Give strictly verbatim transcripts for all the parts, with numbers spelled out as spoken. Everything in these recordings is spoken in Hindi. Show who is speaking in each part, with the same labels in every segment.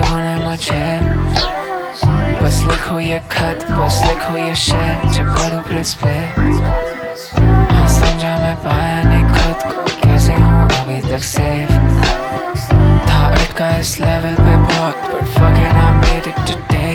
Speaker 1: ढूंढे मुझे, बस लिखो ये खत, बस लिखो ये शेर जब करूँ प्रेस पे। हाँ समझा मैं पाया नहीं खुद को, कैसे हूँ अभी तक सेफ, था अटका इस लेवल पे बहुत, but fuck it I made it today।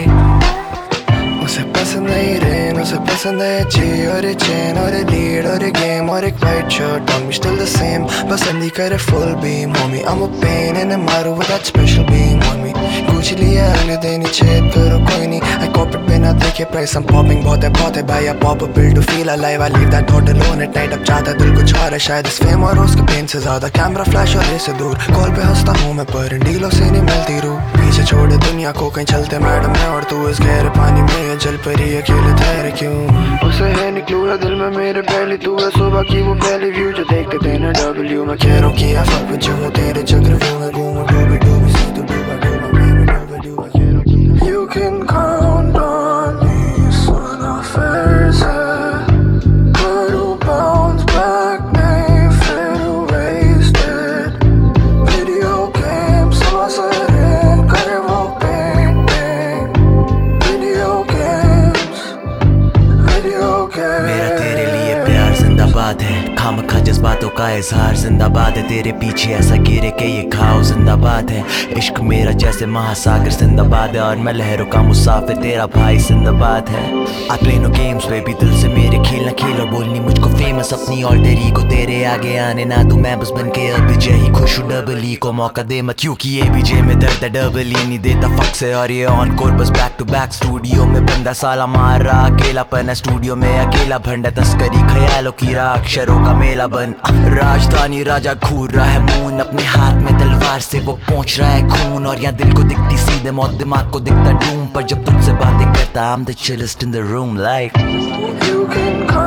Speaker 2: उसे पसंद है ये रेन, उसे पसंद है जी और ये चेन और ये लीड और ये गेम और एक white shirt on me still the same। पसंद ही करे full beam homie, I'm a pain in the matter with that special beam on me। कुछ लिया अगले दिन ही छेद करो कोई नहीं, I cop it बिना देखे price I'm popping बहुत है बहुत है भाई, I pop a pill to feel alive, I leave that thought alone at night। अब चाहता दिल कुछ और है शायद इस फेम और उसके पेन से ज्यादा, कैमरा फ्लैश और इससे दूर, कॉल पे हंसता हूँ मैं पर इन डीलों से नहीं मिलती रूह। पीछे छोड़े दुनिया को कहीं चलते मैडम मैं और तू इस गहरे पानी में जल परी अकेले ठहरे क्यों। उसे है निकलू है दिल में मेरे पहली तू है सुबह की वो पहली व्यू जो देखते थे ना डब्ल्यू। मैं कह रहा हूँ कि fuck with you, तेरे चक्रव्यूह में घूमूं डूबी डूबी सी तू डूबा डूबा baby डूबा डूबा कह रहा हूँ। You can count on me Son affairs है, करूँ bounce back नहीं फिर wasted, video games समझ करे वो painting, video games video games।
Speaker 3: मेरा तेरे लिए प्यार जिंदाबाद है, खामखा जज्बातों का इजहार जिंदाबाद है, तेरे पीछे ऐसा गिरे के ये घाव जिंदाबाद है। इश्क मेरा जैसे महासागर जिंदाबाद है, और मैं लहरों का मुसाफिर तेरा भाई जिंदाबाद है। I play no games baby, दिल से मेरे खेलना खेल और बोलनी मुझको फेमस, अपनी ऑल्टर ईगो तेरे आगे आने ना दूं मैं बस बन के अब जय ही खुश हूँ। डबल ई को मौका दे मत क्योंकि ये भी जे में दर्द है, डबल ई नहीं देता फक से और ये ऑन कोर बस बैक टू बैक। स्टूडियो में बंदा साला मार रहा अकेलापन है, स्टूडियो में अकेला भंडा तस्करी ख्यालों की राह अक्षरों का मेला बन। राजधानी राजा घूर रहा है मून, अपने हाथ में तलवार से वो पहुंच रहा है खून, और यहाँ दिल को दिखती सीधे मौत दिमाग को दिखता डूम, पर जब तुझसे बातें करता I'm the chillest in the room like।
Speaker 2: You can